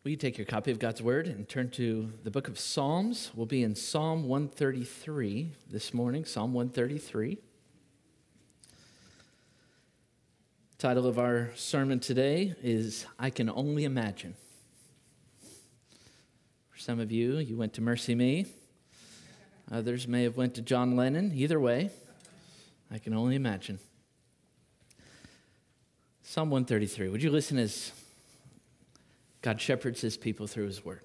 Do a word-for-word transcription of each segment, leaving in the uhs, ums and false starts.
Will you take your copy of God's Word and turn to the book of Psalms? We'll be in Psalm one thirty-three this morning, Psalm one thirty-three. The title of our sermon today is, I Can Only Imagine. For some of you, you went to Mercy Me. Others may have went to John Lennon. Either way, I can only imagine. Psalm one thirty-three. Would you listen as God shepherds his people through his word?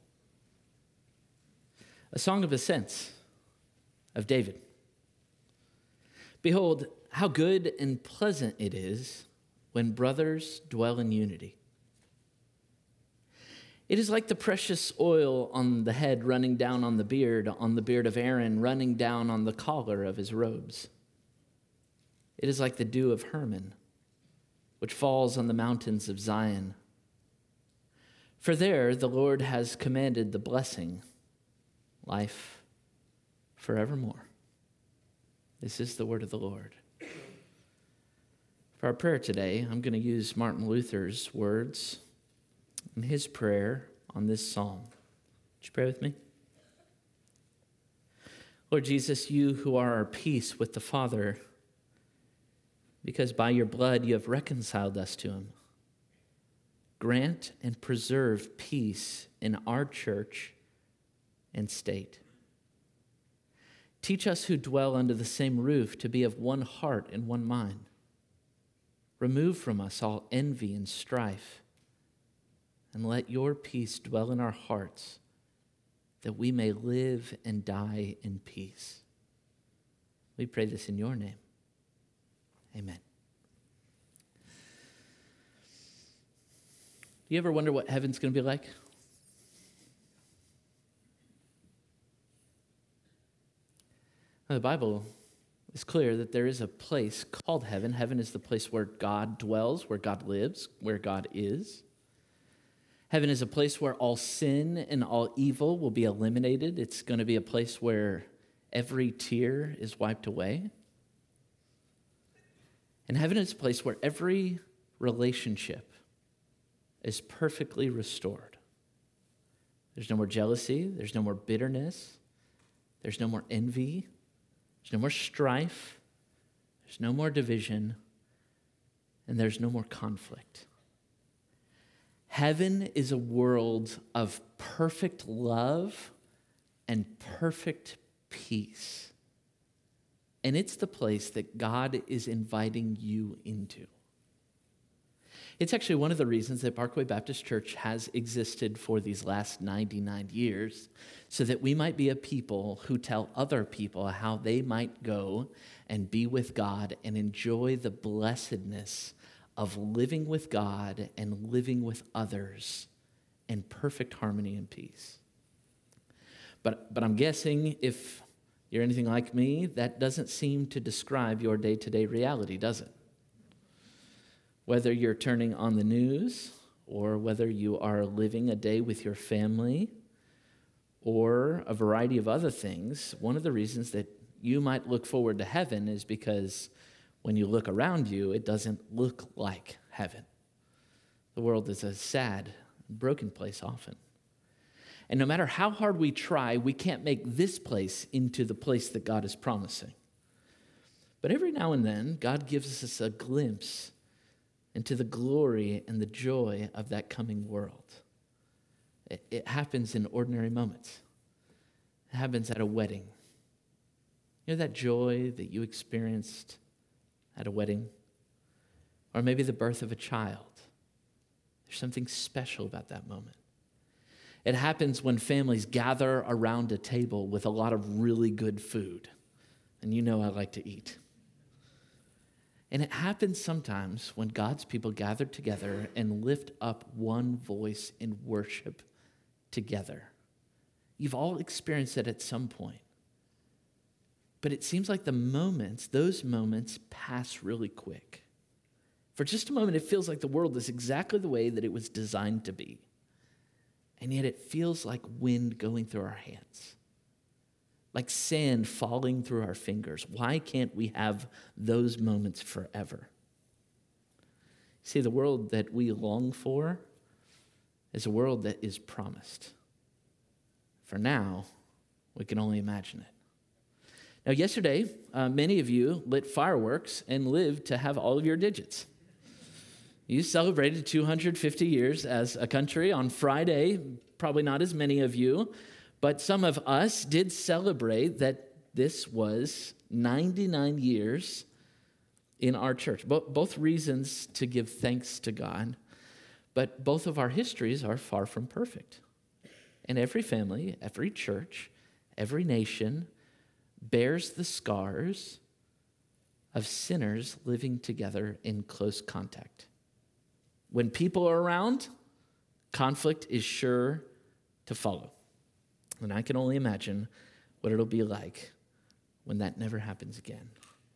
A song of ascents of David. Behold, how good and pleasant it is when brothers dwell in unity. It is like the precious oil on the head running down on the beard, on the beard of Aaron, running down on the collar of his robes. It is like the dew of Hermon, which falls on the mountains of Zion. For there the Lord has commanded the blessing, life forevermore. This is the word of the Lord. For our prayer today, I'm going to use Martin Luther's words in his prayer on this psalm. Would you pray with me? Lord Jesus, you who are our peace with the Father, because by your blood you have reconciled us to him, grant and preserve peace in our church and state. Teach us who dwell under the same roof to be of one heart and one mind. Remove from us all envy and strife, and let your peace dwell in our hearts, that we may live and die in peace. We pray this in your name. Amen. Do you ever wonder what heaven's going to be like? Now, the Bible is clear that there is a place called heaven. Heaven is the place where God dwells, where God lives, where God is. Heaven is a place where all sin and all evil will be eliminated. It's going to be a place where every tear is wiped away. And heaven is a place where every relationship is perfectly restored. There's no more jealousy. There's no more bitterness. There's no more envy. There's no more strife. There's no more division. And there's no more conflict. Heaven is a world of perfect love and perfect peace. And it's the place that God is inviting you into. It's actually one of the reasons that Parkway Baptist Church has existed for these last ninety-nine years, so that we might be a people who tell other people how they might go and be with God and enjoy the blessedness of living with God and living with others in perfect harmony and peace. But, but I'm guessing if you're anything like me, that doesn't seem to describe your day-to-day reality, does it? Whether you're turning on the news, or whether you are living a day with your family, or a variety of other things, one of the reasons that you might look forward to heaven is because when you look around you, it doesn't look like heaven. The world is a sad, broken place often. And no matter how hard we try, we can't make this place into the place that God is promising. But every now and then, God gives us a glimpse into the glory and the joy of that coming world. It, it happens in ordinary moments. It happens at a wedding. You know that joy that you experienced at a wedding? Or maybe the birth of a child. There's something special about that moment. It happens when families gather around a table with a lot of really good food. And you know I like to eat. And it happens sometimes when God's people gather together and lift up one voice in worship together. You've all experienced it at some point. But it seems like the moments, those moments pass really quick. For just a moment, it feels like the world is exactly the way that it was designed to be. And yet it feels like wind going through our hands. Like sand falling through our fingers. Why can't we have those moments forever? See, the world that we long for is a world that is promised. For now, we can only imagine it. Now, yesterday, uh, many of you lit fireworks and lived to have all of your digits. You celebrated two hundred fifty years as a country on Friday. Probably not as many of you, but some of us did celebrate that this was ninety-nine years in our church. Bo- both reasons to give thanks to God, but both of our histories are far from perfect. And every family, every church, every nation bears the scars of sinners living together in close contact. When people are around, conflict is sure to follow. And I can only imagine what it'll be like when that never happens again.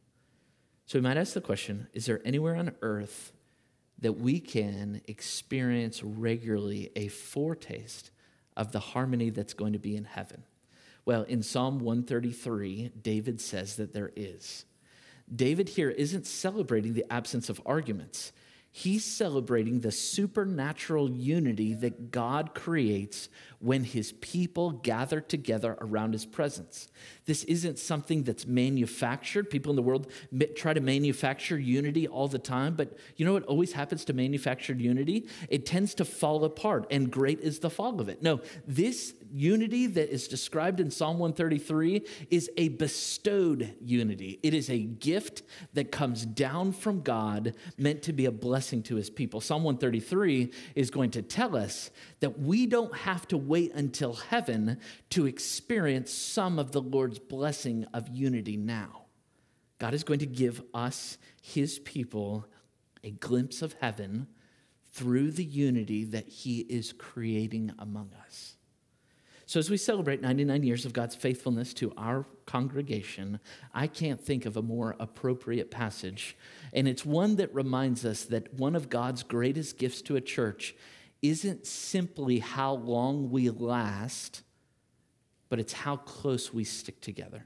So we might ask the question, is there anywhere on earth that we can experience regularly a foretaste of the harmony that's going to be in heaven? Well, in Psalm one thirty-three, David says that there is. David here isn't celebrating the absence of arguments. He's celebrating the supernatural unity that God creates when his people gather together around his presence. This isn't something that's manufactured. People in the world try to manufacture unity all the time, but you know what always happens to manufactured unity? It tends to fall apart, and great is the fall of it. No, this unity that is described in Psalm one thirty-three is a bestowed unity. It is a gift that comes down from God, meant to be a blessing to his people. Psalm one thirty-three is going to tell us that we don't have to wait until heaven to experience some of the Lord's blessing of unity now. God is going to give us, his people, a glimpse of heaven through the unity that he is creating among us. So as we celebrate ninety-nine years of God's faithfulness to our congregation, I can't think of a more appropriate passage. And it's one that reminds us that one of God's greatest gifts to a church isn't simply how long we last, but it's how close we stick together.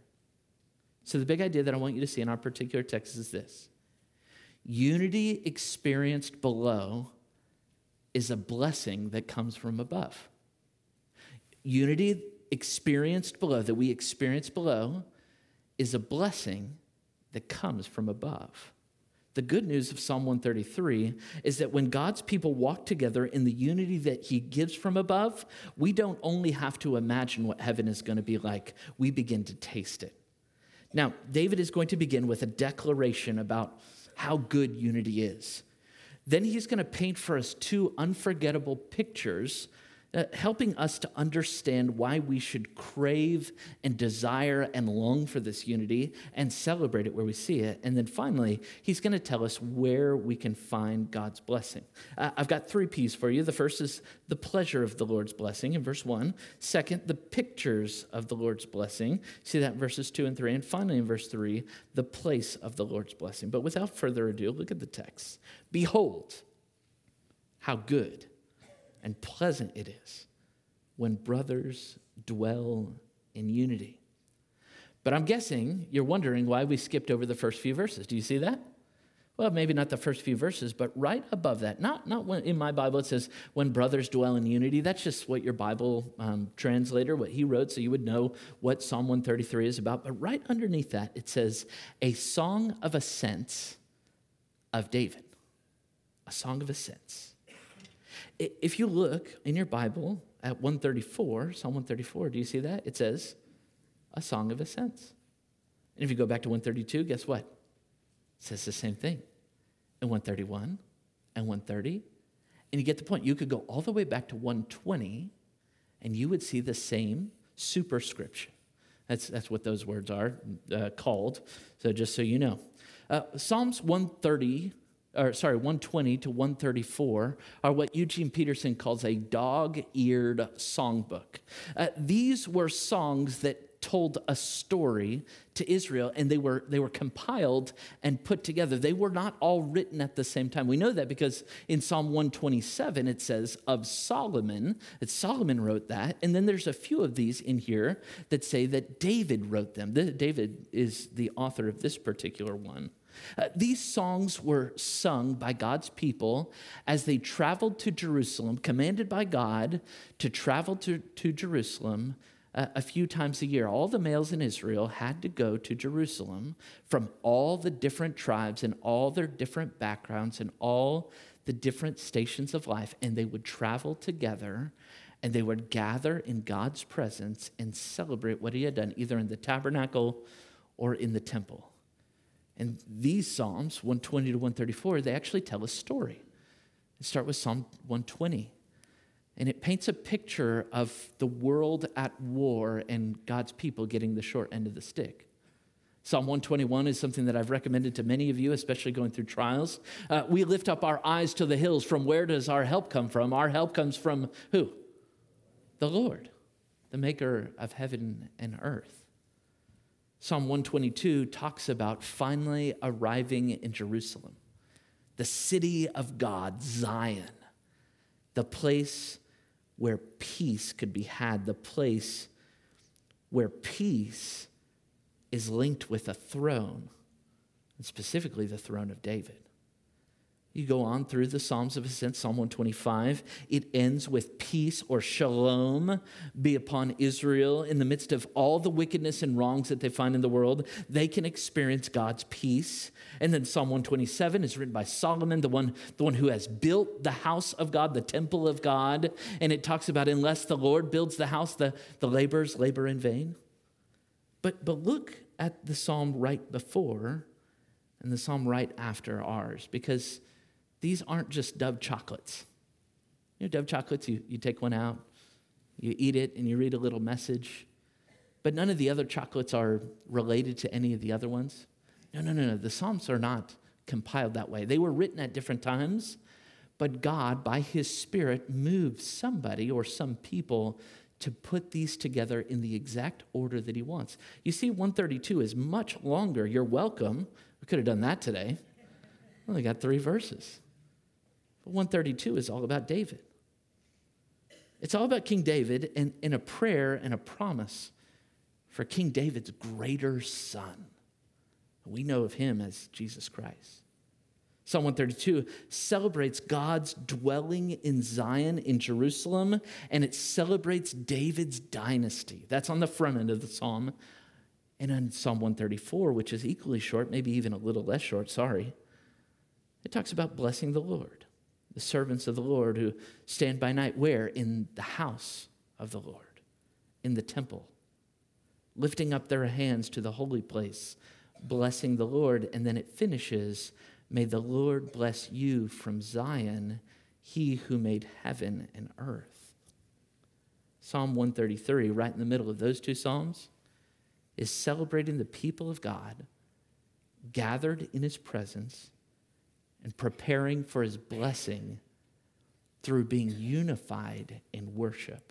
So the big idea that I want you to see in our particular text is this: unity experienced below is a blessing that comes from above. Unity experienced below, that we experience below, is a blessing that comes from above. The good news of Psalm one thirty-three is that when God's people walk together in the unity that he gives from above, we don't only have to imagine what heaven is going to be like, we begin to taste it. Now, David is going to begin with a declaration about how good unity is. Then he's going to paint for us two unforgettable pictures, Uh, helping us to understand why we should crave and desire and long for this unity and celebrate it where we see it. And then finally, he's going to tell us where we can find God's blessing. Uh, I've got three P's for you. The first is the pleasure of the Lord's blessing in verse one. Second, the pictures of the Lord's blessing. See that in verses two and three. And finally, in verse three, the place of the Lord's blessing. But without further ado, look at the text. Behold, how good and pleasant it is when brothers dwell in unity. But I'm guessing you're wondering why we skipped over the first few verses. Do you see that? Well, maybe not the first few verses, but right above that. Not, not when, in my Bible it says, when brothers dwell in unity. That's just what your Bible um, translator, what he wrote, so you would know what Psalm one thirty-three is about. But right underneath that, it says, a song of ascents of David. A song of ascents. If you look in your Bible at one thirty-four, Psalm one thirty-four, do you see that? It says, a song of ascents. And if you go back to one thirty-two, guess what? It says the same thing. And one thirty-one, and one thirty. And you get the point. You could go all the way back to one twenty, and you would see the same superscription. That's, that's what those words are uh, called, so just so you know. Uh, Psalms one thirty, or sorry, one twenty to one thirty-four are what Eugene Peterson calls a dog-eared songbook. Uh, these were songs that told a story to Israel, and they were they were compiled and put together. They were not all written at the same time. We know that because in Psalm one twenty-seven it says of Solomon, that Solomon wrote that, and then there's a few of these in here that say that David wrote them. David is the author of this particular one. Uh, these songs were sung by God's people as they traveled to Jerusalem, commanded by God to travel to, to Jerusalem uh, a few times a year. All the males in Israel had to go to Jerusalem from all the different tribes and all their different backgrounds and all the different stations of life, and they would travel together and they would gather in God's presence and celebrate what he had done, either in the tabernacle or in the temple. And these Psalms, one twenty to one thirty-four, they actually tell a story. They start with Psalm one twenty. And it paints a picture of the world at war and God's people getting the short end of the stick. Psalm one twenty-one is something that I've recommended to many of you, especially going through trials. Uh, we lift up our eyes to the hills. From where does our help come from? Our help comes from who? The Lord, the maker of heaven and earth. Psalm one twenty-two talks about finally arriving in Jerusalem, the city of God, Zion, the place where peace could be had, the place where peace is linked with a throne, and specifically the throne of David. You go on through the Psalms of Ascent, Psalm one twenty-five. It ends with peace or shalom be upon Israel. In the midst of all the wickedness and wrongs that they find in the world, they can experience God's peace. And then Psalm one twenty-seven is written by Solomon, the one, the one who has built the house of God, the temple of God. And it talks about unless the Lord builds the house, the, the laborers labor in vain. But, but look at the psalm right before and the psalm right after ours, because these aren't just Dove chocolates. You know, Dove chocolates, you, you take one out, you eat it, and you read a little message. But none of the other chocolates are related to any of the other ones. No, no, no, no. The Psalms are not compiled that way. They were written at different times, but God, by his Spirit, moved somebody or some people to put these together in the exact order that he wants. You see, one thirty-two is much longer. You're welcome. We could have done that today. We only got three verses. But one thirty-two is all about David. It's all about King David and, and a prayer and a promise for King David's greater son. We know of him as Jesus Christ. Psalm one thirty-two celebrates God's dwelling in Zion in Jerusalem, and it celebrates David's dynasty. That's on the front end of the psalm. And on Psalm one thirty-four, which is equally short, maybe even a little less short, sorry, it talks about blessing the Lord, the servants of the Lord who stand by night. Where? In the house of the Lord, in the temple, lifting up their hands to the holy place, blessing the Lord. And then it finishes, may the Lord bless you from Zion, he who made heaven and earth. Psalm one thirty-three, right in the middle of those two psalms, is celebrating the people of God gathered in his presence and preparing for his blessing through being unified in worship.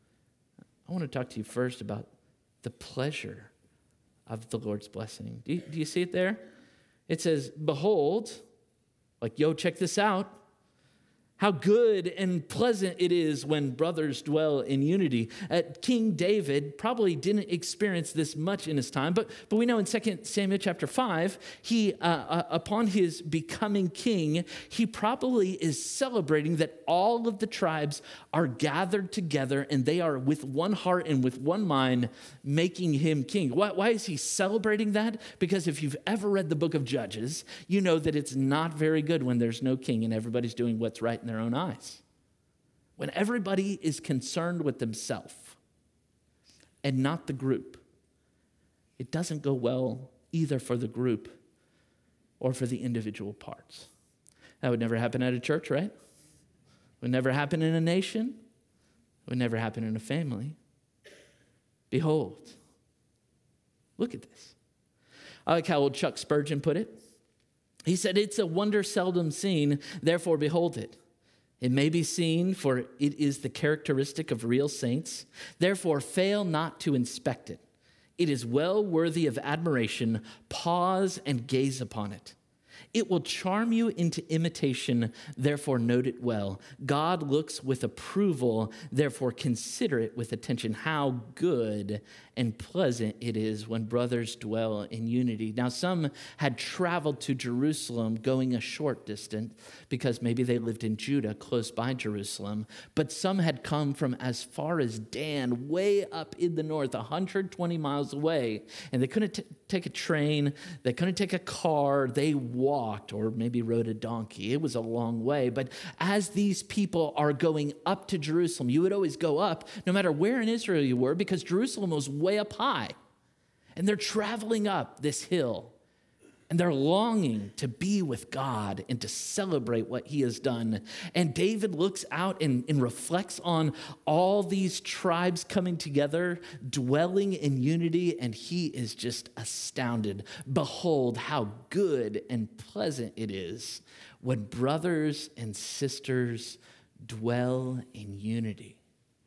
I want to talk to you first about the pleasure of the Lord's blessing. Do you, do you see it there? It says, behold, like, yo, check this out. How good and pleasant it is when brothers dwell in unity. Uh, King David probably didn't experience this much in his time, but, but we know in Second Samuel chapter five, he, uh, uh, upon his becoming king, he probably is celebrating that all of the tribes are gathered together and they are with one heart and with one mind making him king. Why, why is he celebrating that? Because if you've ever read the book of Judges, you know that it's not very good when there's no king and everybody's doing what's right in their own eyes. When everybody is concerned with themselves and not the group, it doesn't go well either for the group or for the individual parts. That would never happen at a church, right? It would never happen in a nation. It would never happen in a family. Behold, look at this. I like how old Chuck Spurgeon put it. He said, it's a wonder seldom seen, therefore behold it. It may be seen, for it is the characteristic of real saints. Therefore, fail not to inspect it. It is well worthy of admiration. Pause and gaze upon it. It will charm you into imitation, therefore note it well. God looks with approval, therefore consider it with attention. How good and pleasant it is when brothers dwell in unity. Now, some had traveled to Jerusalem going a short distance because maybe they lived in Judah, close by Jerusalem. But some had come from as far as Dan, way up in the north, one hundred twenty miles away. And they couldn't t- take a train. They couldn't take a car. They walked or maybe rode a donkey. It was a long way. But as these people are going up to Jerusalem, you would always go up no matter where in Israel you were because Jerusalem was way up high. And they're traveling up this hill. And they're longing to be with God and to celebrate what he has done. And David looks out and, and reflects on all these tribes coming together, dwelling in unity, and he is just astounded. Behold, how good and pleasant it is when brothers and sisters dwell in unity.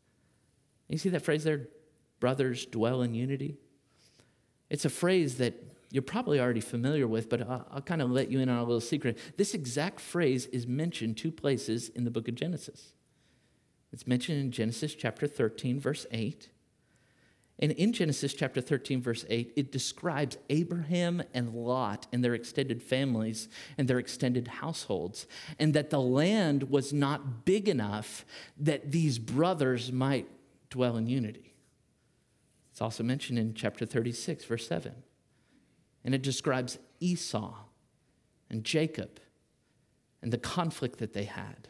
You see that phrase there, brothers dwell in unity? It's a phrase that you're probably already familiar with, but I'll, I'll kind of let you in on a little secret. This exact phrase is mentioned two places in the book of Genesis. It's mentioned in Genesis chapter thirteen, verse eight. And in Genesis chapter thirteen, verse eight, it describes Abraham and Lot and their extended families and their extended households, and that the land was not big enough that these brothers might dwell in unity. It's also mentioned in chapter thirty-six, verse seven. And it describes Esau and Jacob and the conflict that they had.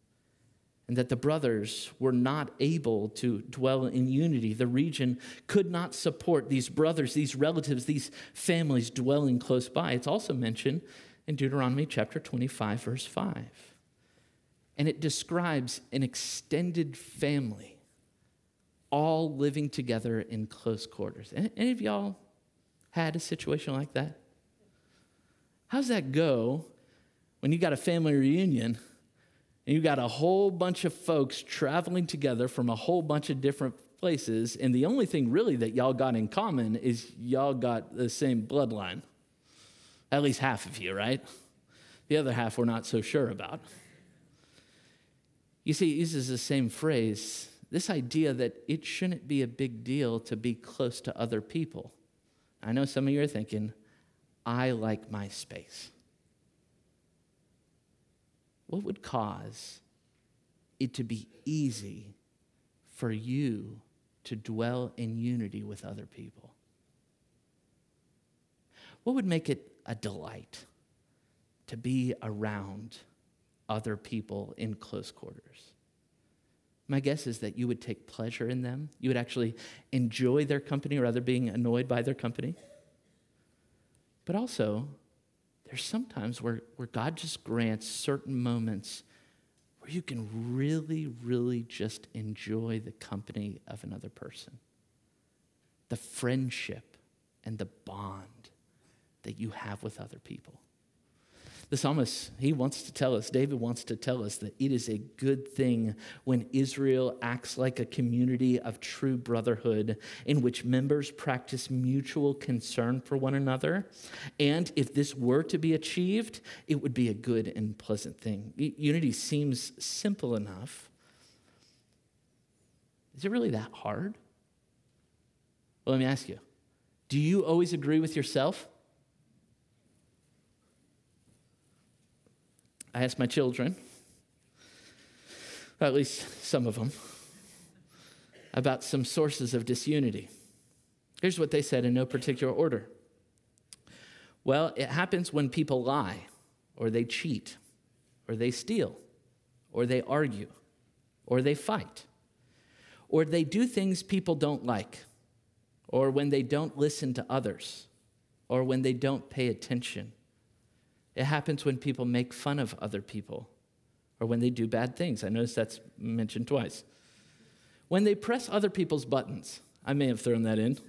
And that the brothers were not able to dwell in unity. The region could not support these brothers, these relatives, these families dwelling close by. It's also mentioned in Deuteronomy chapter twenty-five, verse five. And it describes an extended family all living together in close quarters. Any of y'all had a situation like that? How's that go when you got a family reunion and you got a whole bunch of folks traveling together from a whole bunch of different places, and the only thing really that y'all got in common is y'all got the same bloodline? At least half of you, right? The other half we're not so sure about. You see, it uses the same phrase, this idea that it shouldn't be a big deal to be close to other people. I know some of you are thinking, I like my space. What would cause it to be easy for you to dwell in unity with other people? What would make it a delight to be around other people in close quarters? My guess is that you would take pleasure in them. You would actually enjoy their company rather than being annoyed by their company. But also, there's sometimes where, where God just grants certain moments where you can really, really just enjoy the company of another person. The friendship and the bond that you have with other people. The psalmist, he wants to tell us, David wants to tell us that it is a good thing when Israel acts like a community of true brotherhood in which members practice mutual concern for one another. And if this were to be achieved, it would be a good and pleasant thing. Unity seems simple enough. Is it really that hard? Well, let me ask you, do you always agree with yourself? I asked my children, or at least some of them, about some sources of disunity. Here's what they said in no particular order. Well, it happens when people lie, or they cheat, or they steal, or they argue, or they fight, or they do things people don't like, or when they don't listen to others, or when they don't pay attention. It happens when people make fun of other people or when they do bad things. I notice that's mentioned twice. When they press other people's buttons. I may have thrown that in.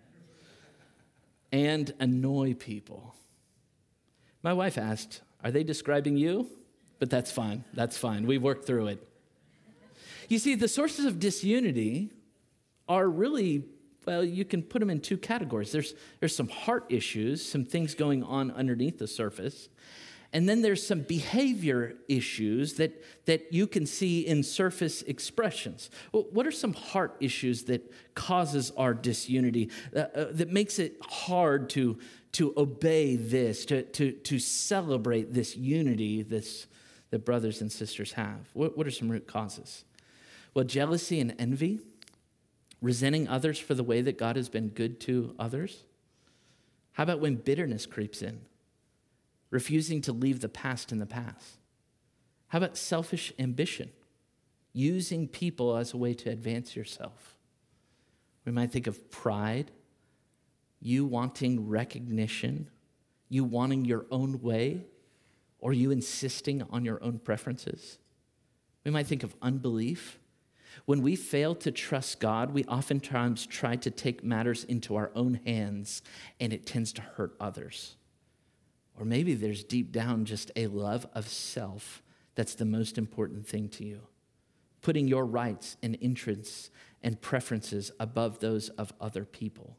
And annoy people. My wife asked, are they describing you? But that's fine. That's fine. We worked through it. You see, the sources of disunity are really, well, you can put them in two categories. There's, there's some heart issues, some things going on underneath the surface. And then there's some behavior issues that, that you can see in surface expressions. Well, what are some heart issues that causes our disunity, uh, uh, that makes it hard to, to obey this, to, to, to celebrate this unity this, that brothers and sisters have? What, what are some root causes? Well, jealousy and envy, resenting others for the way that God has been good to others. How about when bitterness creeps in? Refusing to leave the past in the past. How about selfish ambition? Using people as a way to advance yourself. We might think of pride, you wanting recognition, you wanting your own way, or you insisting on your own preferences. We might think of unbelief. When we fail to trust God, we oftentimes try to take matters into our own hands, and it tends to hurt others. Or maybe there's deep down just a love of self that's the most important thing to you. Putting your rights and interests and preferences above those of other people.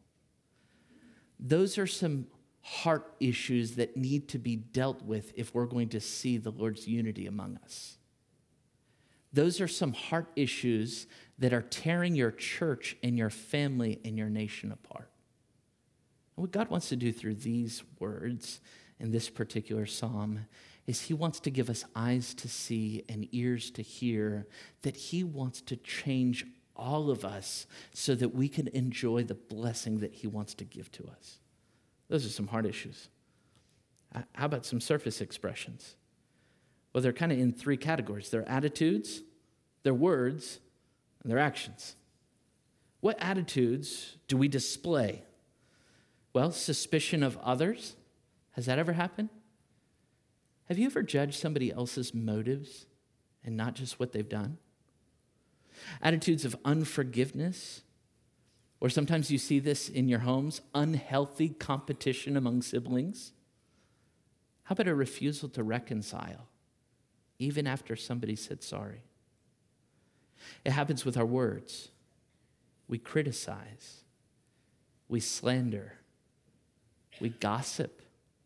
Those are some heart issues that need to be dealt with if we're going to see the Lord's unity among us. Those are some heart issues that are tearing your church and your family and your nation apart. And what God wants to do through these words in this particular psalm is he wants to give us eyes to see and ears to hear, that he wants to change all of us so that we can enjoy the blessing that he wants to give to us. Those are some hard issues. How about some surface expressions? Well, they're kind of in three categories. They're attitudes, they're words, and they're actions. What attitudes do we display? Well, suspicion of others. Has that ever happened? Have you ever judged somebody else's motives and not just what they've done? Attitudes of unforgiveness, or sometimes you see this in your homes, unhealthy competition among siblings. How about a refusal to reconcile, even after somebody said sorry? It happens with our words. We criticize, we slander, we gossip.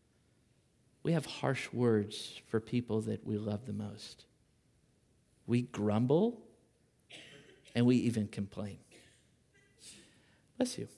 We have harsh words for people that we love the most. We grumble, and we even complain. Bless you.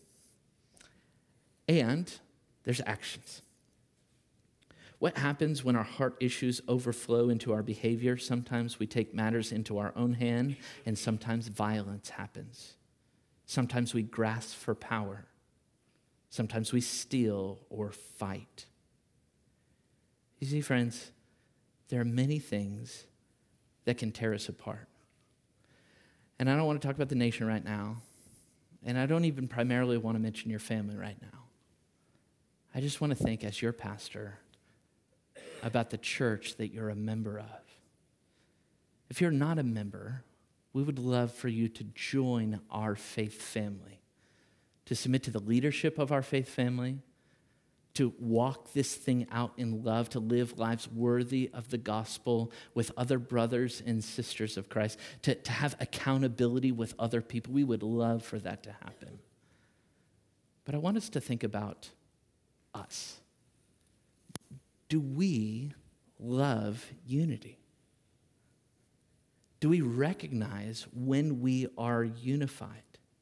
And there's actions. What happens when our heart issues overflow into our behavior? Sometimes we take matters into our own hand, and sometimes violence happens. Sometimes we grasp for power. Sometimes we steal or fight. You see, friends, there are many things that can tear us apart. And I don't want to talk about the nation right now. And I don't even primarily want to mention your family right now. I just want to think, as your pastor, about the church that you're a member of. If you're not a member, we would love for you to join our faith family, to submit to the leadership of our faith family, to walk this thing out in love, to live lives worthy of the gospel with other brothers and sisters of Christ, to, to have accountability with other people. We would love for that to happen. But I want us to think about us. Do we love unity? Do we recognize when we are unified?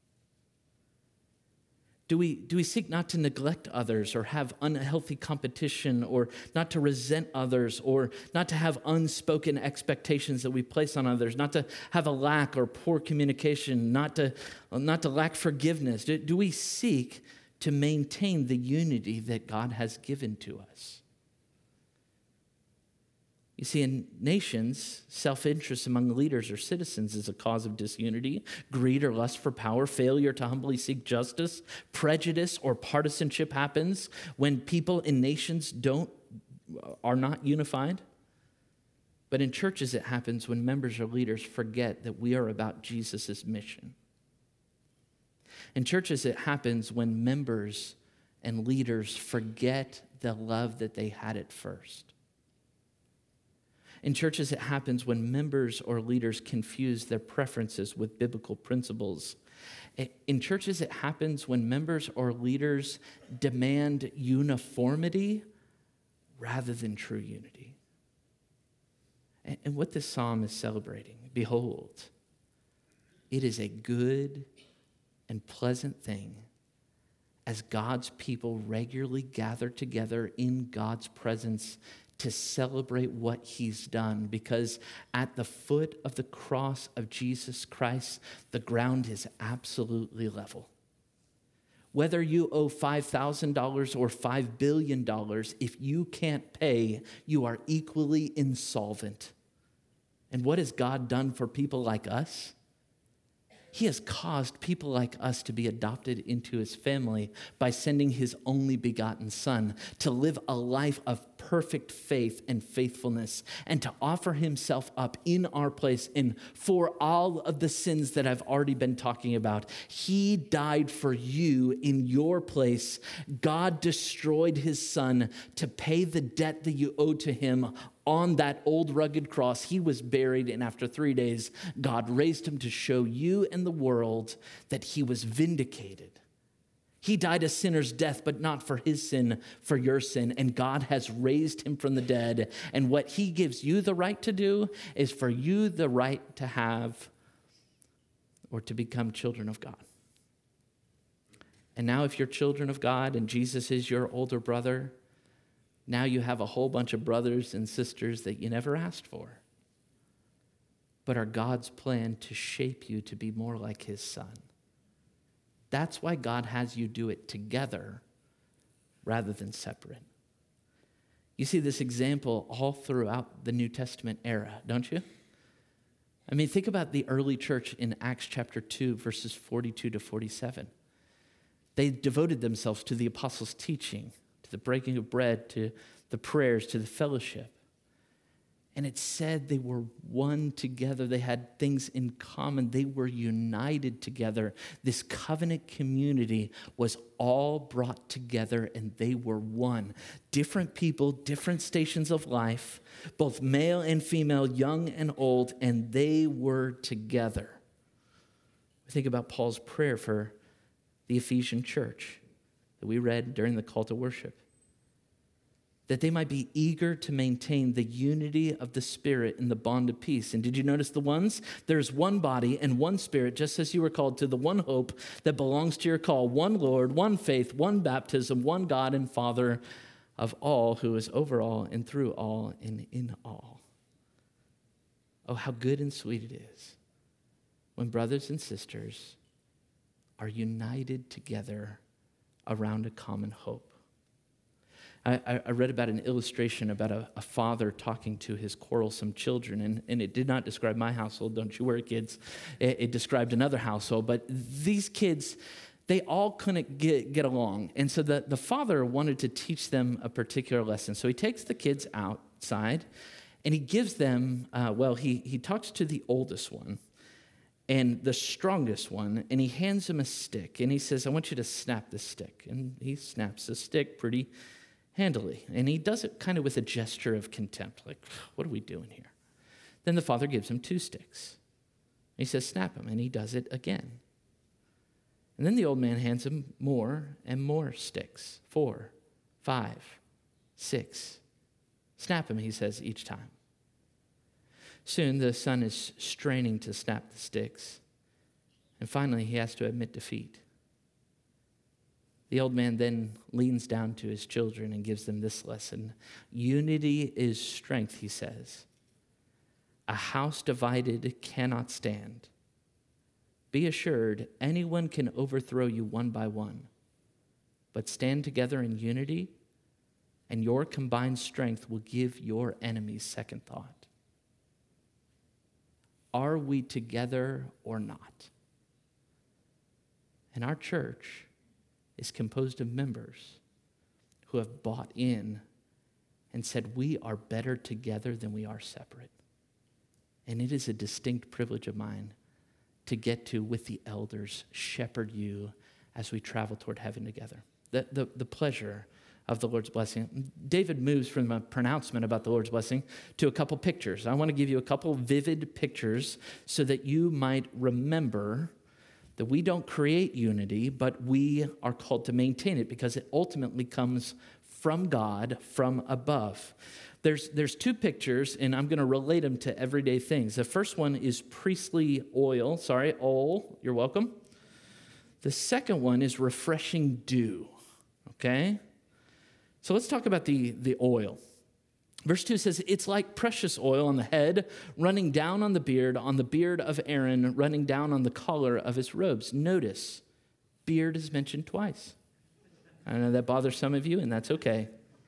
Do we, do we seek not to neglect others or have unhealthy competition or not to resent others or not to have unspoken expectations that we place on others, not to have a lack or poor communication, not to, not to lack forgiveness? Do, do we seek to maintain the unity that God has given to us? You see, in nations, self-interest among leaders or citizens is a cause of disunity. Greed or lust for power, failure to humbly seek justice, prejudice or partisanship happens when people in nations don't, are not unified. But in churches, it happens when members or leaders forget that we are about Jesus' mission. In churches, it happens when members and leaders forget the love that they had at first. In churches, it happens when members or leaders confuse their preferences with biblical principles. In churches, it happens when members or leaders demand uniformity rather than true unity. And, and what this psalm is celebrating, behold, it is a good and pleasant thing as God's people regularly gather together in God's presence to celebrate what he's done, because at the foot of the cross of Jesus Christ, the ground is absolutely level. Whether you owe five thousand dollars or five billion dollars, if you can't pay, you are equally insolvent. And what has God done for people like us? He has caused people like us to be adopted into his family by sending his only begotten Son to live a life of perfect faith and faithfulness, and to offer himself up in our place. And for all of the sins that I've already been talking about, he died for you in your place. God destroyed his Son to pay the debt that you owe to him. On that old rugged cross, he was buried, and after three days, God raised him to show you and the world that he was vindicated. He died a sinner's death, but not for his sin, for your sin, and God has raised him from the dead. And what he gives you the right to do is for you the right to have or to become children of God. And now if you're children of God and Jesus is your older brother, now you have a whole bunch of brothers and sisters that you never asked for, but are God's plan to shape you to be more like his Son. That's why God has you do it together rather than separate. You see this example all throughout the New Testament era, don't you? I mean, think about the early church in Acts chapter two, verses forty-two to forty-seven. They devoted themselves to the apostles' teaching, the breaking of bread, to the prayers, to the fellowship. And it said they were one together. They had things in common. They were united together. This covenant community was all brought together, and they were one. Different people, different stations of life, both male and female, young and old, and they were together. Think about Paul's prayer for the Ephesian church that we read during the call to worship, that they might be eager to maintain the unity of the Spirit in the bond of peace. And did you notice the ones? There's one body and one Spirit, just as you were called to the one hope that belongs to your call, one Lord, one faith, one baptism, one God and Father of all, who is over all and through all and in all. Oh, how good and sweet it is when brothers and sisters are united together around a common hope. I, I read about an illustration about a, a father talking to his quarrelsome children, and, and it did not describe my household, don't you worry, kids. It, it described another household, but these kids, they all couldn't get, get along. And so the, the father wanted to teach them a particular lesson. So he takes the kids outside, and he gives them, uh, well, he, he talks to the oldest one and the strongest one, and he hands him a stick, and he says, I want you to snap this stick. And he snaps the stick pretty handily. And he does it kind of with a gesture of contempt, like, what are we doing here? Then the father gives him two sticks. He says, snap him, and he does it again. And then the old man hands him more and more sticks, four, five, six. Snap him, he says each time. Soon the son is straining to snap the sticks, and finally he has to admit defeat. The old man then leans down to his children and gives them this lesson. Unity is strength, he says. A house divided cannot stand. Be assured, anyone can overthrow you one by one. But stand together in unity, and your combined strength will give your enemies second thought. Are we together or not? And our church is composed of members who have bought in and said, we are better together than we are separate. And it is a distinct privilege of mine to get to, with the elders, shepherd you as we travel toward heaven together. The, the, the pleasure of the Lord's blessing. David moves from a pronouncement about the Lord's blessing to a couple pictures. I want to give you a couple vivid pictures so that you might remember that we don't create unity, but we are called to maintain it because it ultimately comes from God, from above. There's, there's two pictures, and I'm going to relate them to everyday things. The first one is priestly oil. Sorry, oil. You're welcome. The second one is refreshing dew. Okay? So let's talk about the, the oil. Verse two says, it's like precious oil on the head, running down on the beard, on the beard of Aaron, running down on the collar of his robes. Notice, beard is mentioned twice. I know that bothers some of you, and that's okay.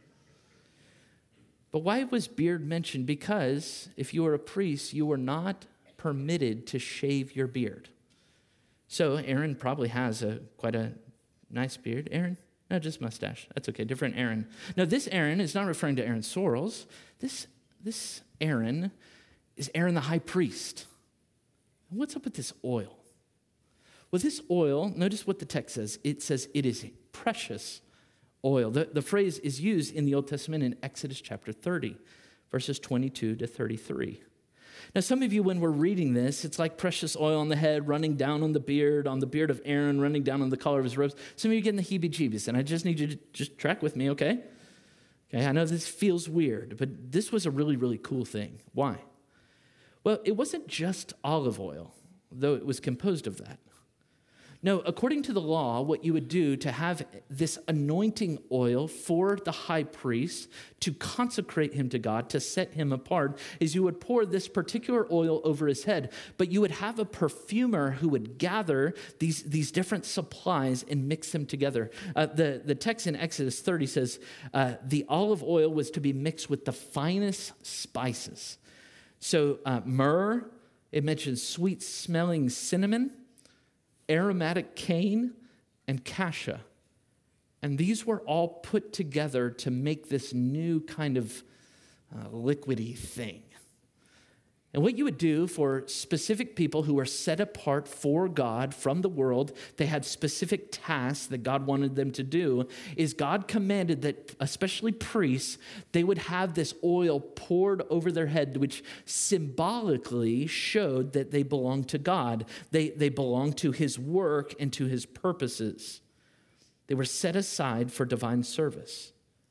But why was beard mentioned? Because if you were a priest, you were not permitted to shave your beard. So Aaron probably has a quite a nice beard. Aaron? No, just mustache. That's okay. Different Aaron. Now, this Aaron is not referring to Aaron Sorrells. This, this Aaron is Aaron the high priest. What's up with this oil? Well, this oil, notice what the text says. It says it is precious oil. The, the phrase is used in the Old Testament in Exodus chapter thirty, verses twenty-two to thirty-three. Now, some of you, when we're reading this, it's like precious oil on the head, running down on the beard, on the beard of Aaron, running down on the collar of his robes. Some of you are getting the heebie-jeebies, and I just need you to just track with me, okay? Okay, I know this feels weird, but this was a really, really cool thing. Why? Well, it wasn't just olive oil, though it was composed of that. No, according to the law, what you would do to have this anointing oil for the high priest, to consecrate him to God, to set him apart, is you would pour this particular oil over his head, but you would have a perfumer who would gather these, these different supplies and mix them together. Uh, the, the text in Exodus thirty says, uh, the olive oil was to be mixed with the finest spices. So uh, myrrh, it mentions sweet-smelling cinnamon, aromatic cane, and cassia. And these were all put together to make this new kind of uh, liquidy thing. And what you would do for specific people who were set apart for God from the world, they had specific tasks that God wanted them to do, is God commanded that, especially priests, they would have this oil poured over their head, which symbolically showed that they belonged to God. They, they belonged to his work and to his purposes. They were set aside for divine service.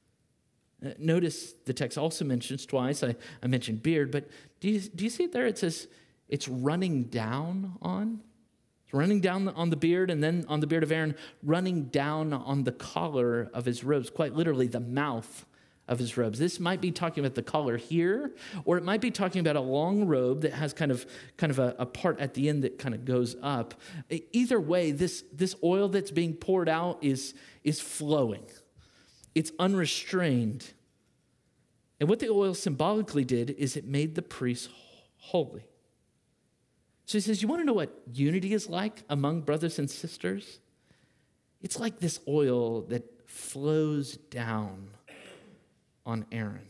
Notice the text also mentions twice, I, I mentioned beard, but do you, do you see it there? It says it's running down on. It's running down on the beard, and then on the beard of Aaron, running down on the collar of his robes, quite literally the mouth of his robes. This might be talking about the collar here, or it might be talking about a long robe that has kind of, kind of a, a part at the end that kind of goes up. Either way, this, this oil that's being poured out is, is flowing. It's unrestrained. And what the oil symbolically did is it made the priest holy. So he says, you want to know what unity is like among brothers and sisters? It's like this oil that flows down on Aaron.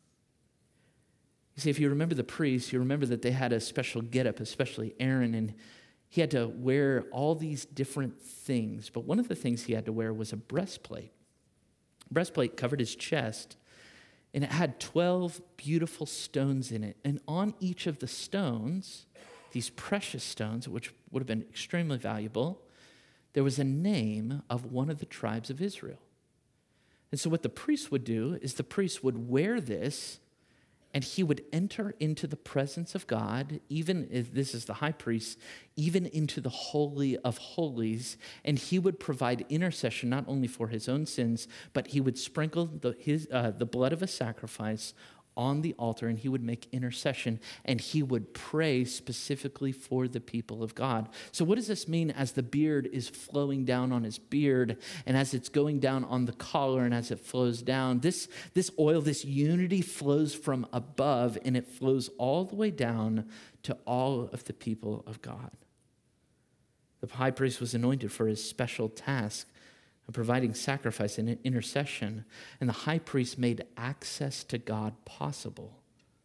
You see, if you remember the priests, you remember that they had a special getup, especially Aaron, and he had to wear all these different things. But one of the things he had to wear was a breastplate. Breastplate covered his chest, and it had twelve beautiful stones in it. And on each of the stones, these precious stones, which would have been extremely valuable, there was a name of one of the tribes of Israel. And so what the priest would do is the priest would wear this, and he would enter into the presence of God, even if this is the high priest, even into the Holy of Holies, and he would provide intercession not only for his own sins, but he would sprinkle the, his, uh, the blood of a sacrifice on the altar, and he would make intercession, and he would pray specifically for the people of God. So what does this mean as the beard is flowing down on his beard, and as it's going down on the collar, and as it flows down? This, this oil, this unity flows from above, and it flows all the way down to all of the people of God. The high priest was anointed for his special task of providing sacrifice and intercession, and the high priest made access to God possible.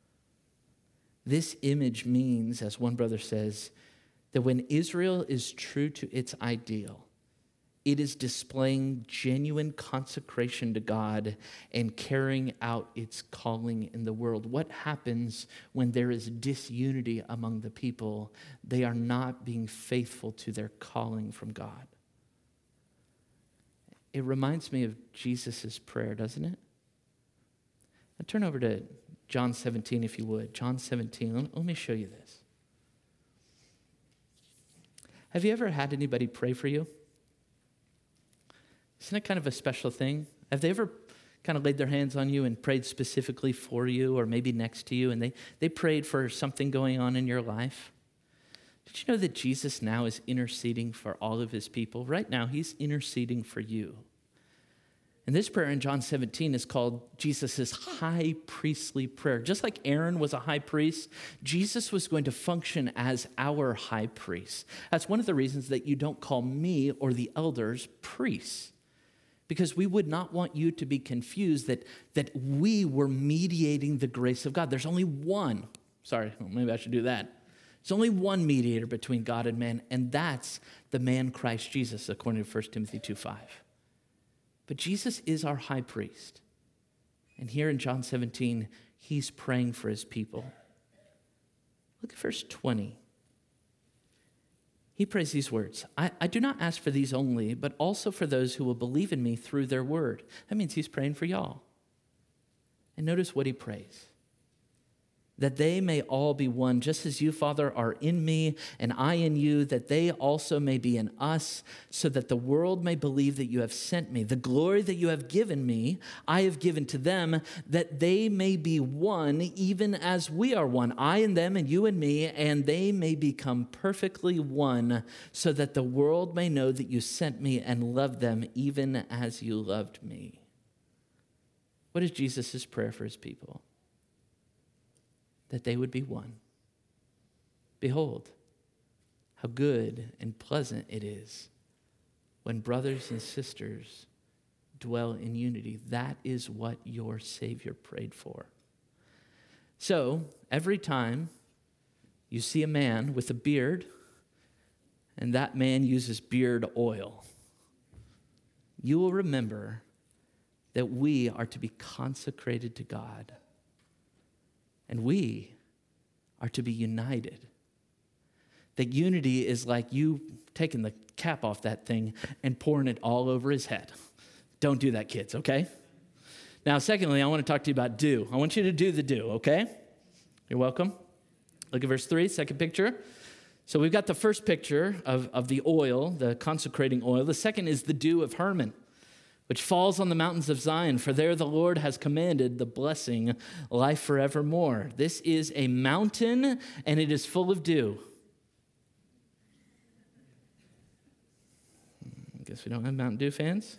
This image means, as one brother says, that when Israel is true to its ideal, it is displaying genuine consecration to God and carrying out its calling in the world. What happens when there is disunity among the people? They are not being faithful to their calling from God. It reminds me of Jesus' prayer, doesn't it? Turn over to John seventeen, if you would. John seventeen. Let, let me show you this. Have you ever had anybody pray for you? Isn't it kind of a special thing? Have they ever kind of laid their hands on you and prayed specifically for you or maybe next to you, and they, they prayed for something going on in your life? Did you know that Jesus now is interceding for all of his people? Right now, he's interceding for you. And this prayer in John seventeen is called Jesus' high priestly prayer. Just like Aaron was a high priest, Jesus was going to function as our high priest. That's one of the reasons that you don't call me or the elders priests, because we would not want you to be confused that, that we were mediating the grace of God. There's only one. Sorry, maybe I should do that. There's only one mediator between God and man, and that's the man Christ Jesus, according to First Timothy two five. But Jesus is our high priest. And here in John seventeen, he's praying for his people. Look at verse twenty. He prays these words, I, I do not ask for these only, but also for those who will believe in me through their word. That means he's praying for y'all. And notice what he prays. That they may all be one, just as you, Father, are in me and I in you, that they also may be in us, so that the world may believe that you have sent me. The glory that you have given me, I have given to them, that they may be one, even as we are one, I and them and you and me, and they may become perfectly one, so that the world may know that you sent me and loved them even as you loved me. What is Jesus' prayer for his people? That they would be one. Behold, how good and pleasant it is when brothers and sisters dwell in unity. That is what your Savior prayed for. So, every time you see a man with a beard, and that man uses beard oil, you will remember that we are to be consecrated to God. And we are to be united. That unity is like you taking the cap off that thing and pouring it all over his head. Don't do that, kids, okay? Now, secondly, I want to talk to you about do. I want you to do the do, okay? You're welcome. Look at verse three, second picture. So we've got the first picture of, of the oil, the consecrating oil. The second is the dew of Hermon, which falls on the mountains of Zion, for there the Lord has commanded the blessing, life forevermore. This is a mountain, and it is full of dew. I guess we don't have Mountain Dew fans.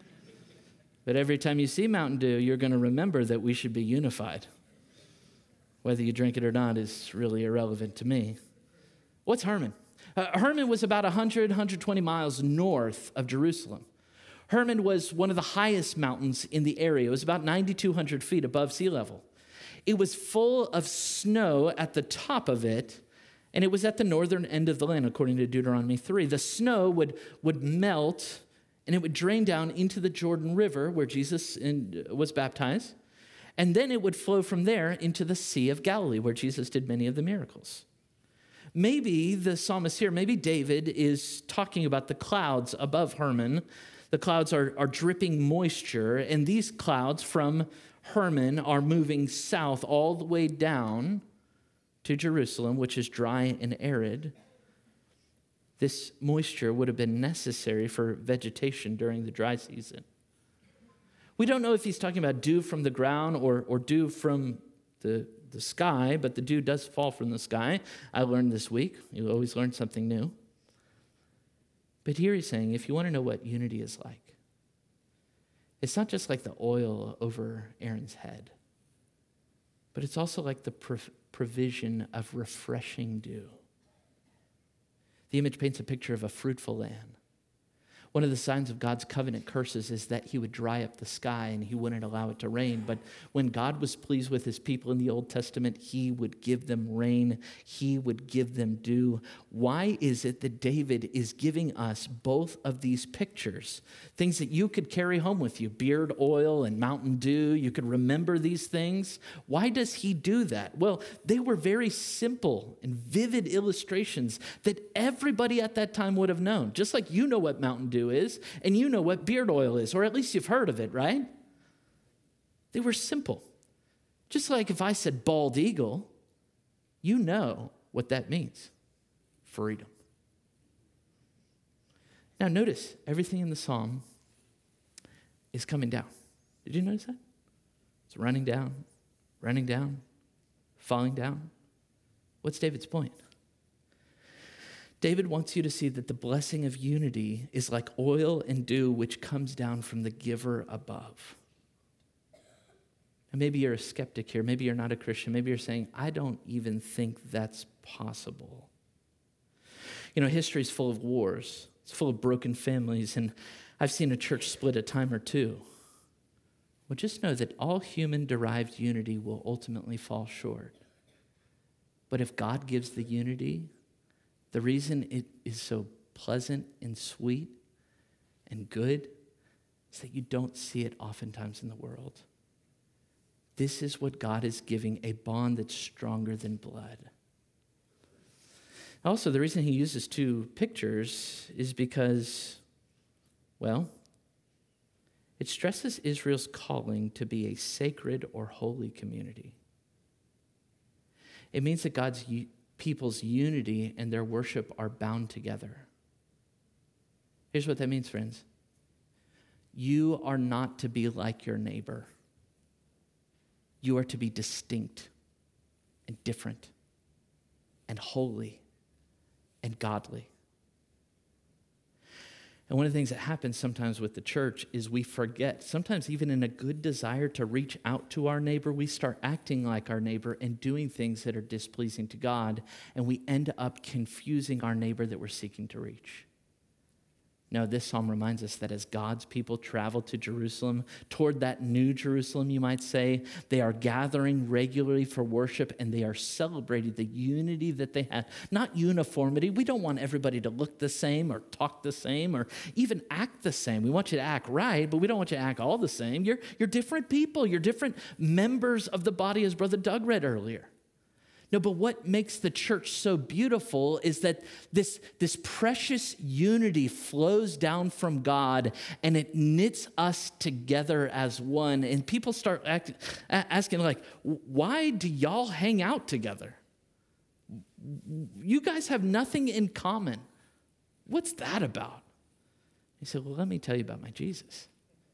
But every time you see Mountain Dew, you're going to remember that we should be unified. Whether you drink it or not is really irrelevant to me. What's Hermon? Uh, Hermon was about one hundred, one hundred twenty miles north of Jerusalem. Hermon was one of the highest mountains in the area. It was about nine thousand two hundred feet above sea level. It was full of snow at the top of it, and it was at the northern end of the land, according to Deuteronomy three. The snow would, would melt, and it would drain down into the Jordan River, where Jesus in, was baptized, and then it would flow from there into the Sea of Galilee, where Jesus did many of the miracles. Maybe the psalmist here, maybe David is talking about the clouds above Hermon. The clouds are, are dripping moisture, and these clouds from Hermon are moving south all the way down to Jerusalem, which is dry and arid. This moisture would have been necessary for vegetation during the dry season. We don't know if he's talking about dew from the ground or, or dew from the, the sky, but the dew does fall from the sky. I learned this week. You always learn something new. But here he's saying, if you want to know what unity is like, it's not just like the oil over Aaron's head, but it's also like the prov- provision of refreshing dew. The image paints a picture of a fruitful land. One of the signs of God's covenant curses is that he would dry up the sky and he wouldn't allow it to rain. But when God was pleased with his people in the Old Testament, he would give them rain. He would give them dew. Why is it that David is giving us both of these pictures? Things that you could carry home with you, beard oil and Mountain Dew. You could remember these things. Why does he do that? Well, they were very simple and vivid illustrations that everybody at that time would have known. Just like you know what Mountain Dew is, and you know what beard oil is, or at least you've heard of it, right? They were simple. Just like if I said bald eagle, you know what that means. Freedom. Now notice, everything in the psalm is coming down. Did you notice that? It's running down, running down, falling down. What's David's point? David wants you to see that the blessing of unity is like oil and dew which comes down from the giver above. And maybe you're a skeptic here. Maybe you're not a Christian. Maybe you're saying, I don't even think that's possible. You know, history is full of wars. It's full of broken families. And I've seen a church split a time or two. Well, just know that all human-derived unity will ultimately fall short. But if God gives the unity, the reason it is so pleasant and sweet and good is that you don't see it oftentimes in the world. This is what God is giving, a bond that's stronger than blood. Also, the reason he uses two pictures is because, well, it stresses Israel's calling to be a sacred or holy community. It means that God's u- people's unity and their worship are bound together. Here's what that means, friends. You are not to be like your neighbor. You are to be distinct and different and holy and godly. And one of the things that happens sometimes with the church is we forget, sometimes even in a good desire to reach out to our neighbor, we start acting like our neighbor and doing things that are displeasing to God, and we end up confusing our neighbor that we're seeking to reach. Now, this psalm reminds us that as God's people travel to Jerusalem, toward that new Jerusalem, you might say, they are gathering regularly for worship and they are celebrating the unity that they had. Not uniformity. We don't want everybody to look the same or talk the same or even act the same. We want you to act right, but we don't want you to act all the same. You're, you're different people. You're different members of the body, as Brother Doug read earlier. No, but what makes the church so beautiful is that this, this precious unity flows down from God and it knits us together as one. And people start act, asking like, why do y'all hang out together? You guys have nothing in common. What's that about? He said, well, let me tell you about my Jesus.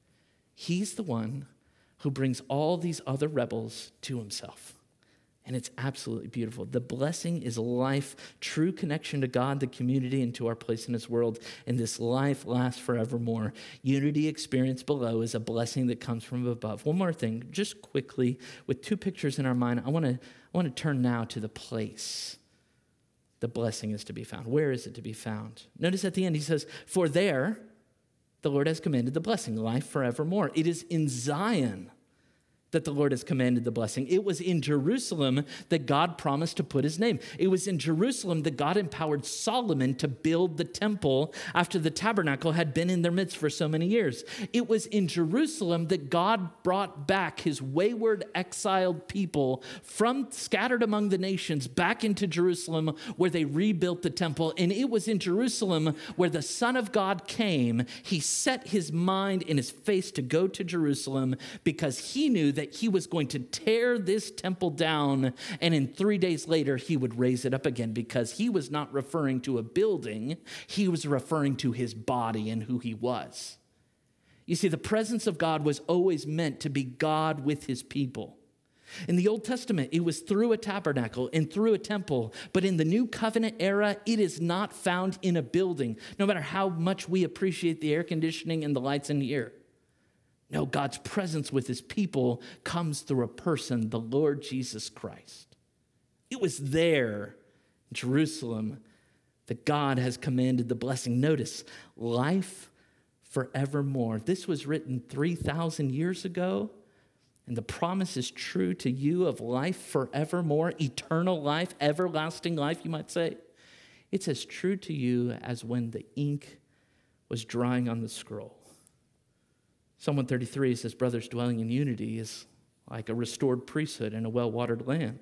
He's the one who brings all these other rebels to himself. And it's absolutely beautiful. The blessing is life, true connection to God, the community, and to our place in this world. And this life lasts forevermore. Unity experienced below is a blessing that comes from above. One more thing, just quickly, with two pictures in our mind, I want to I want to turn now to the place the blessing is to be found. Where is it to be found? Notice at the end he says, for there the Lord has commanded the blessing, life forevermore. It is in Zion that the Lord has commanded the blessing. It was in Jerusalem that God promised to put his name. It was in Jerusalem that God empowered Solomon to build the temple after the tabernacle had been in their midst for so many years. It was in Jerusalem that God brought back his wayward, exiled people from scattered among the nations back into Jerusalem where they rebuilt the temple. And it was in Jerusalem where the Son of God came. He set his mind and his face to go to Jerusalem because he knew that that he was going to tear this temple down, and in three days later, he would raise it up again, because he was not referring to a building. He was referring to his body and who he was. You see, the presence of God was always meant to be God with his people. In the Old Testament, it was through a tabernacle and through a temple. But in the New Covenant era, it is not found in a building, no matter how much we appreciate the air conditioning and the lights in here. No, God's presence with his people comes through a person, the Lord Jesus Christ. It was there in Jerusalem that God has commanded the blessing. Notice, life forevermore. This was written three thousand years ago, and the promise is true to you of life forevermore, eternal life, everlasting life, you might say. It's as true to you as when the ink was drying on the scroll. Psalm one thirty-three says, brothers dwelling in unity is like a restored priesthood in a well-watered land.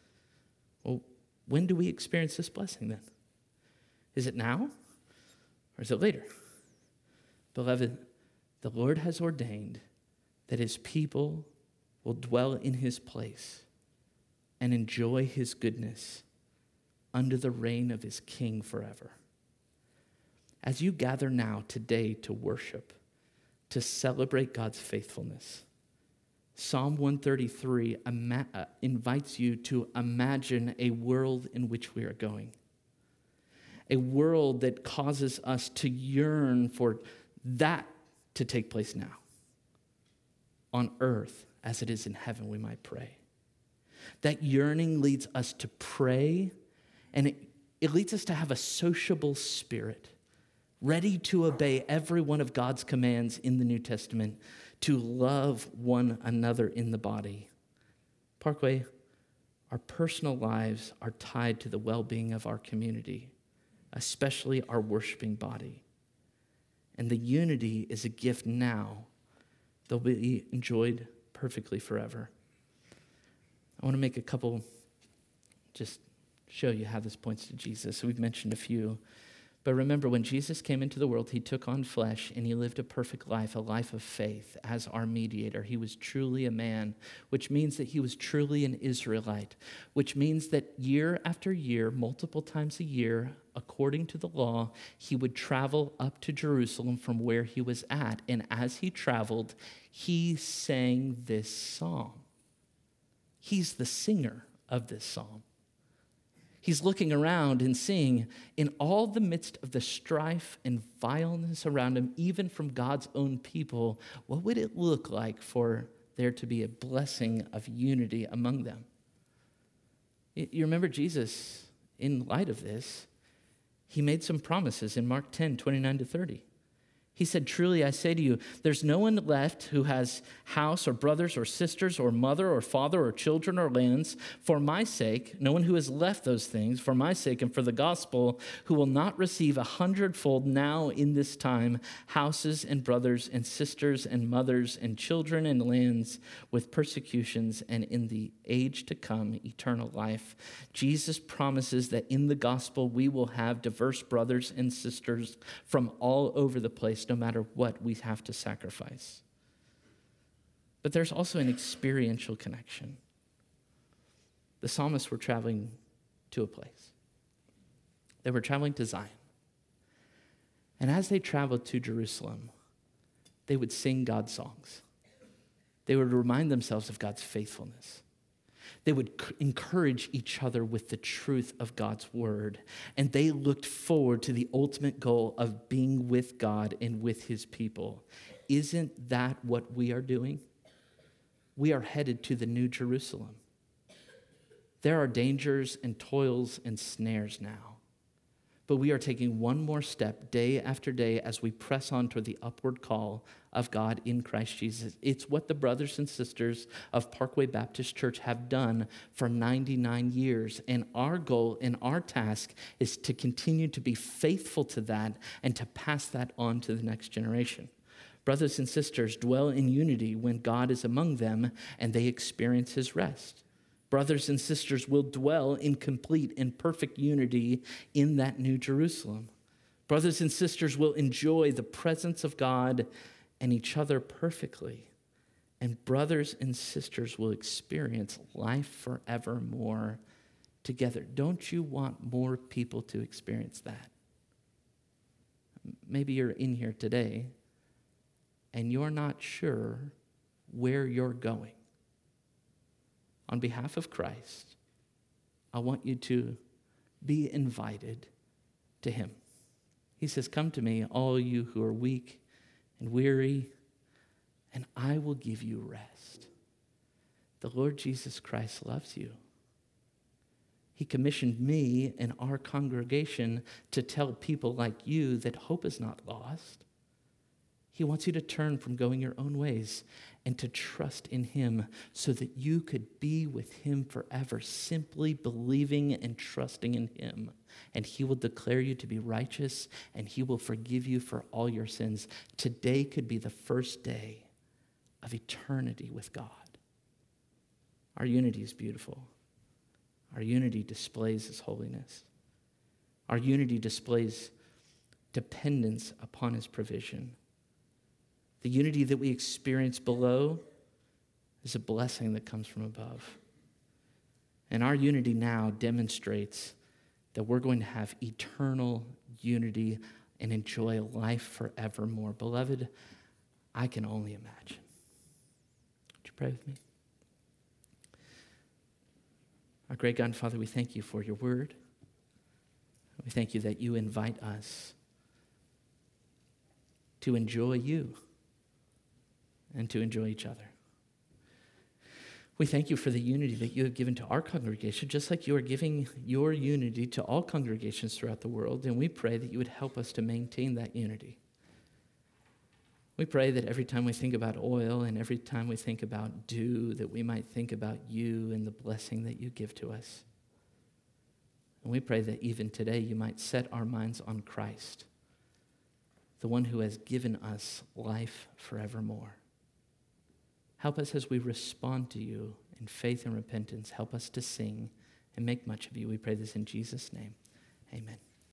Well, when do we experience this blessing then? Is it now or is it later? Beloved, the Lord has ordained that his people will dwell in his place and enjoy his goodness under the reign of his King forever. As you gather now today to worship, to celebrate God's faithfulness, Psalm one thirty-three ima- uh, invites you to imagine a world in which we are going. A world that causes us to yearn for that to take place now. On earth as it is in heaven, we might pray. That yearning leads us to pray, and it, it leads us to have a sociable spirit, ready to obey every one of God's commands in the New Testament, to love one another in the body. Parkway, our personal lives are tied to the well-being of our community, especially our worshiping body. And the unity is a gift now that will be enjoyed perfectly forever. I want to make a couple, just show you how this points to Jesus. We've mentioned a few. But remember, when Jesus came into the world, he took on flesh and he lived a perfect life, a life of faith as our mediator. He was truly a man, which means that he was truly an Israelite, which means that year after year, multiple times a year, according to the law, he would travel up to Jerusalem from where he was at. And as he traveled, he sang this song. He's the singer of this psalm. He's looking around and seeing, in all the midst of the strife and vileness around him, even from God's own people, what would it look like for there to be a blessing of unity among them? You remember Jesus, in light of this, he made some promises in Mark ten, twenty-nine to thirty. He said, "Truly I say to you, there's no one left who has house or brothers or sisters or mother or father or children or lands for my sake, no one who has left those things for my sake and for the gospel, who will not receive a hundredfold now in this time houses and brothers and sisters and mothers and children and lands with persecutions, and in the age to come eternal life." Jesus promises that in the gospel we will have diverse brothers and sisters from all over the place, no matter what we have to sacrifice. But there's also an experiential connection. The psalmists were traveling to a place. They were traveling to Zion. And as they traveled to Jerusalem, they would sing God's songs. They would remind themselves of God's faithfulness. They would c- encourage each other with the truth of God's word. And they looked forward to the ultimate goal of being with God and with his people. Isn't that what we are doing? We are headed to the New Jerusalem. There are dangers and toils and snares now. But we are taking one more step day after day as we press on toward the upward call of God in Christ Jesus. It's what the brothers and sisters of Parkway Baptist Church have done for ninety-nine years. And our goal and our task is to continue to be faithful to that and to pass that on to the next generation. Brothers and sisters dwell in unity when God is among them and they experience his rest. Brothers and sisters will dwell in complete and perfect unity in that New Jerusalem. Brothers and sisters will enjoy the presence of God and each other perfectly. And brothers and sisters will experience life forevermore together. Don't you want more people to experience that? Maybe you're in here today and you're not sure where you're going. On behalf of Christ, I want you to be invited to him. He says, "Come to me, all you who are weak and weary, and I will give you rest." The Lord Jesus Christ loves you. He commissioned me and our congregation to tell people like you that hope is not lost. He wants you to turn from going your own ways and to trust in him so that you could be with him forever, simply believing and trusting in him. And he will declare you to be righteous, and he will forgive you for all your sins. Today could be the first day of eternity with God. Our unity is beautiful. Our unity displays his holiness. Our unity displays dependence upon his provision. The unity that we experience below is a blessing that comes from above. And our unity now demonstrates that we're going to have eternal unity and enjoy life forevermore. Beloved, I can only imagine. Would you pray with me? Our great God and Father, we thank you for your word. We thank you that you invite us to enjoy you and to enjoy each other. We thank you for the unity that you have given to our congregation, just like you are giving your unity to all congregations throughout the world, and we pray that you would help us to maintain that unity. We pray that every time we think about oil and every time we think about dew, that we might think about you and the blessing that you give to us. And we pray that even today you might set our minds on Christ, the one who has given us life forevermore. Help us as we respond to you in faith and repentance. Help us to sing and make much of you. We pray this in Jesus' name. Amen.